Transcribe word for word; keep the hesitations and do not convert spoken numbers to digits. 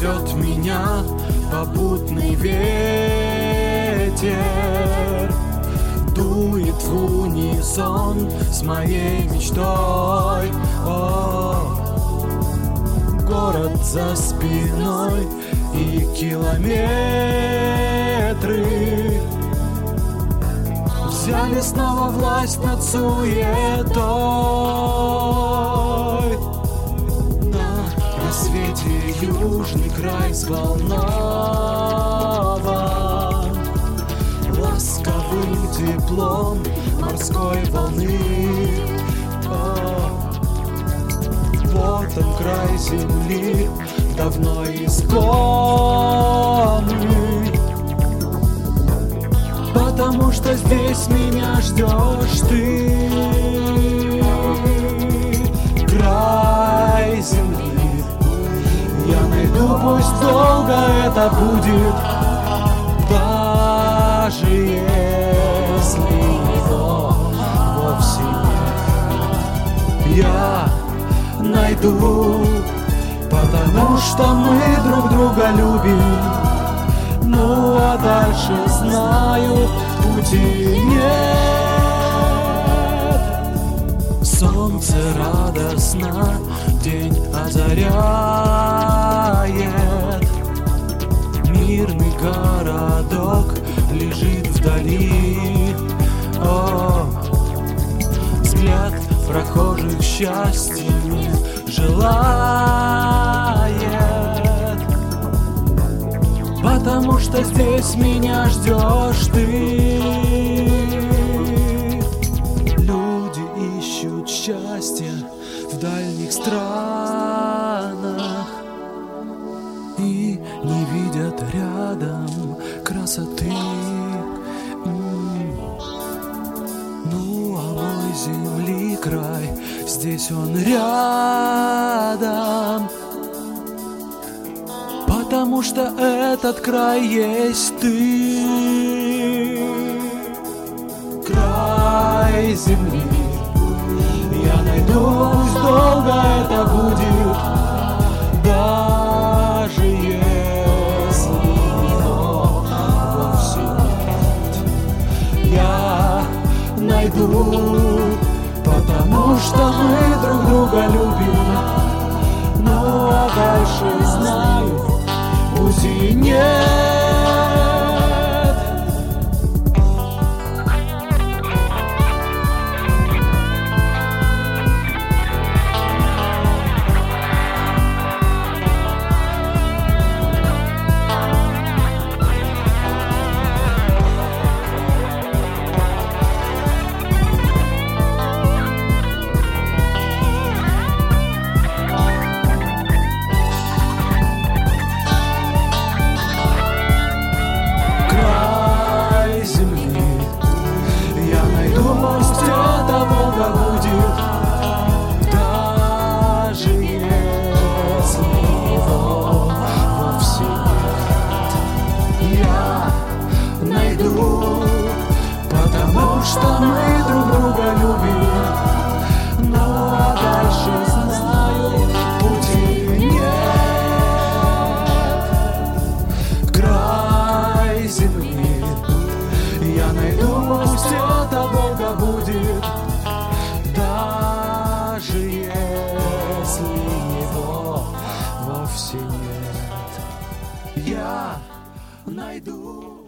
несет меня попутный ветер, дует в унисон с моей мечтой. О, город за спиной и километры взяли снова власть над суетой. На рассвете южный край взволнован ласковым теплом морской волны. О, вот он, край земли, давно исконный, потому что здесь меня ждешь ты. Край земли я найду, пусть долго это будет, даже если его вовсе нет. Я найду, потому что мы друг друга любим. Ну а дальше знаю, пути нет. Солнце радостно день озаряет, мирный городок лежит вдали. О, взгляд прохожих счастья не желает, потому что здесь меня ждешь ты. Люди ищут счастья в дальних странах и не видят рядом красоты. Ну а мой земли край, здесь он рядом, потому что этот край есть ты. Край земли я найду, пусть долго это будет, даже если его вовсе нет. Я найду, потому что мы друг друга любим. Ну а дальше знаю, пути нет. Потому что мы друг друга любим. Ну а дальше знаю, пути нет. Край земли я найду, пусть это долго будет, даже если его вовсе нет. Я найду.